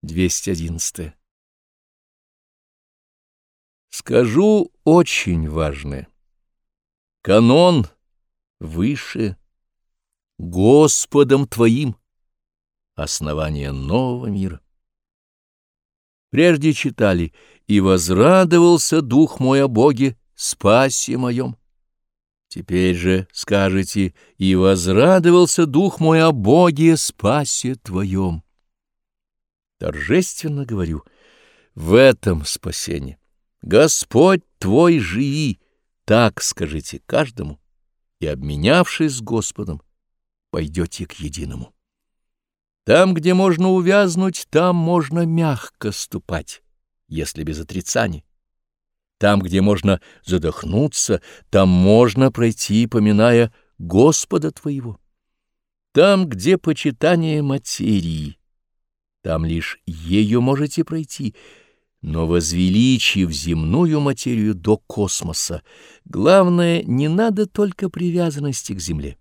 211. Скажу очень важное. Канон выше, Господом Твоим, основание нового мира. Прежде читали: «И возрадовался дух мой о Боге, спасе моем». Теперь же скажете: «И возрадовался дух мой о Боге, спасе Твоем». Торжественно говорю: в этом спасение. Господь твой живи, так скажите каждому, и, обменявшись с Господом, пойдете к единому. Там, где можно увязнуть, там можно мягко ступать, если без отрицаний. Там, где можно задохнуться, там можно пройти, поминая Господа твоего. Там, где почитание материи, там лишь ею можете пройти, но возвеличив земную материю до космоса, главное, не надо только привязанности к земле.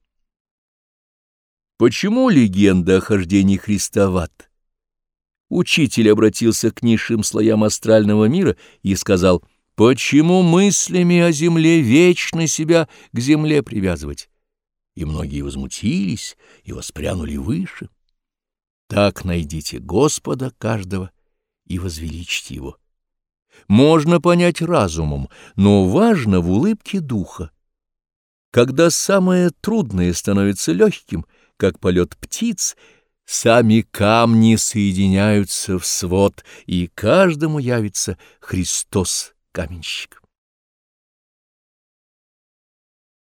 Почему легенда о хождении Христа в ад? Учитель обратился к низшим слоям астрального мира и сказал: «Почему мыслями о земле вечно себя к земле привязывать?» И многие возмутились и воспрянули выше. Так найдите Господа каждого и возвеличьте его. Можно понять разумом, но важно в улыбке духа. Когда самое трудное становится легким, как полет птиц, сами камни соединяются в свод, и каждому явится Христос, каменщик.